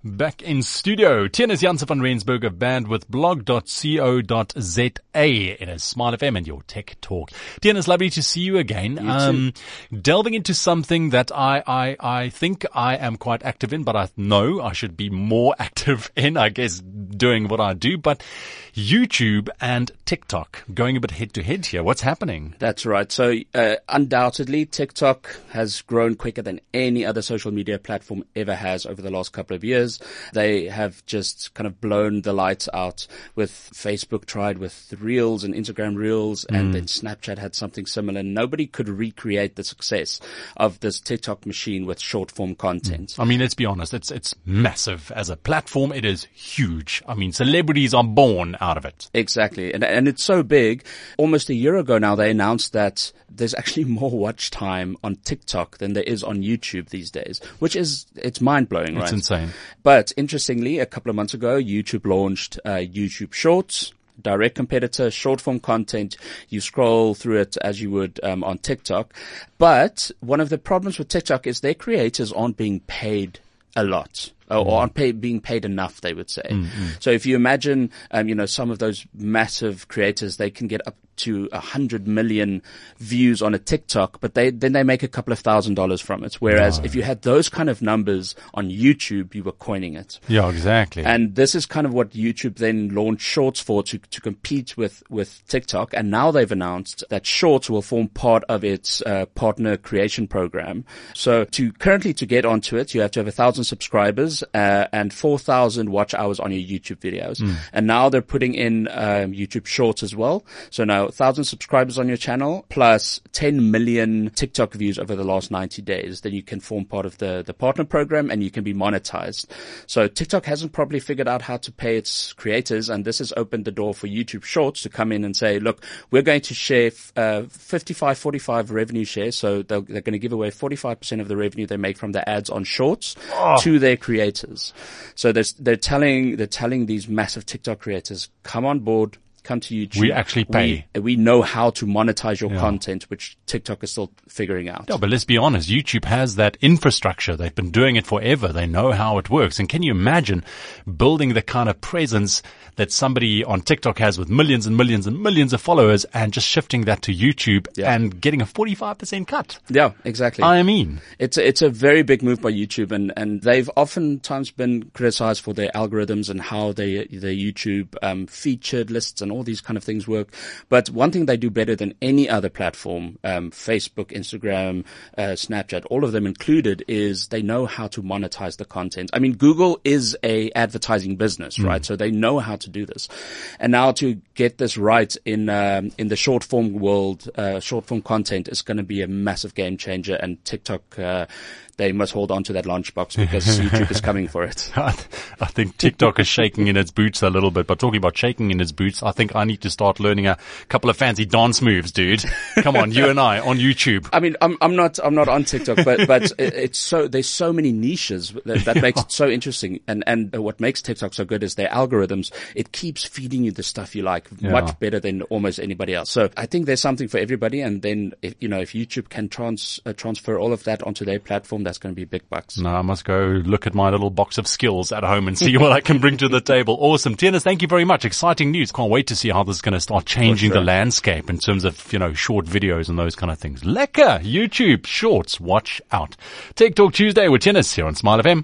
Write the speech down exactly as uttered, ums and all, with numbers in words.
Back in studio, Tienus Jansen van Rensburg of bandwidth blog dot co dot za. It is Smile F M and your Tech Talk. Tienus, lovely to see you again. You um, delving into something that I, I, I think I am quite active in, but I know I should be more active in, I guess, doing what I do. But YouTube and TikTok going a bit head to head here. What's happening? That's right. So uh, undoubtedly, TikTok has grown quicker than any other social media platform ever has over the last couple of years. They have just kind of blown the lights out. With Facebook tried with Reels and Instagram Reels, and mm. then Snapchat had something similar. Nobody could recreate the success of this TikTok machine with short form content. Mm. I mean, let's be honest. It's, it's massive as a platform. It is huge. I mean, celebrities are born out of it. Exactly. And, and it's so big. Almost a year ago now, they announced that there's actually more watch time on TikTok than there is on YouTube these days, which is, it's mind blowing, right? It's insane. But interestingly, a couple of months ago, YouTube launched uh, YouTube Shorts. Direct competitor, short form content. You scroll through it as you would um, on TikTok. But one of the problems with TikTok is their creators aren't being paid a lot. Or mm. aren't pay, being paid enough, they would say. Mm-hmm. So if you imagine, um, you know, some of those massive creators, they can get up to a hundred million views on a TikTok, but they, then they make a couple of thousand dollars from it. Whereas no. if you had those kind of numbers on YouTube, you were coining it. Yeah, exactly. And this is kind of what YouTube then launched Shorts for, to, to compete with, with TikTok. And now they've announced that Shorts will form part of its, uh, partner creation program. So to currently to get onto it, you have to have a thousand subscribers, uh, and four thousand watch hours on your YouTube videos. Mm. And now they're putting in, um, YouTube Shorts as well. So now, one thousand subscribers on your channel plus ten million TikTok views over the last ninety days, then you can form part of the, the partner program and you can be monetized. So TikTok hasn't probably figured out how to pay its creators, and this has opened the door for YouTube Shorts to come in and say, look, we're going to share uh, fifty-five forty-five revenue share. So they're, they're going to give away forty-five percent of the revenue they make from the ads on Shorts oh. to their creators. So they're, they're telling, they're telling these massive TikTok creators, come on board. Come to YouTube. We actually pay. We, we know how to monetize your yeah. content, which TikTok is still figuring out. Yeah, but let's be honest. YouTube has that infrastructure. They've been doing it forever. They know how it works. And can you imagine building the kind of presence that somebody on TikTok has with millions and millions and millions of followers and just shifting that to YouTube yeah. and getting a forty-five percent cut? Yeah, exactly. I mean, it's a, it's a very big move by YouTube, and, and they've oftentimes been criticized for their algorithms and how they, their YouTube, um, featured lists and all these kind of things work. But one thing they do better than any other platform, um, Facebook, Instagram, uh, Snapchat, all of them included, is they know how to monetize the content. I mean, Google is a advertising business, right? Mm. So they know how to do this. And now to get this right in, um, in the short form world, uh, short form content is going to be a massive game changer, and TikTok, uh, they must hold on to that lunchbox because YouTube is coming for it. I, th- I think TikTok is shaking in its boots a little bit. But talking about shaking in its boots, I think I need to start learning a couple of fancy dance moves, dude. Come on, you and I on YouTube. I mean, I'm, I'm not, I'm not on TikTok, but, but it, it's so, there's so many niches that, that makes it so interesting. And, and what makes TikTok so good is their algorithms. It keeps feeding you the stuff you like yeah. much better than almost anybody else. So I think there's something for everybody. And then, if, you know, if YouTube can trans, uh, transfer all of that onto their platform, that's going to be big bucks. No, I must go look at my little box of skills at home and see what I can bring to the table. Awesome. Tienus, thank you very much. Exciting news. Can't wait to see how this is going to start changing sure. the landscape in terms of, you know, short videos and those kind of things. Lekker. YouTube Shorts. Watch out. Tech Talk Tuesday with Tienus here on Smile F M.